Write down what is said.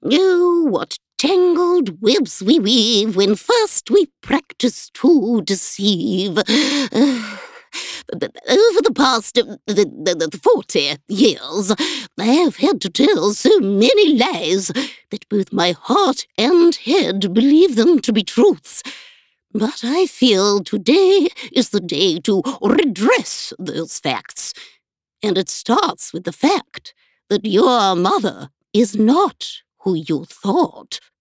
Oh, what tangled webs we weave when first we practice to deceive. Over the past 40 years, I have had to tell so many lies that both my heart and head believe them to be truths. But I feel today is the day to redress those facts. And it starts with the fact that your mother is not who you thought.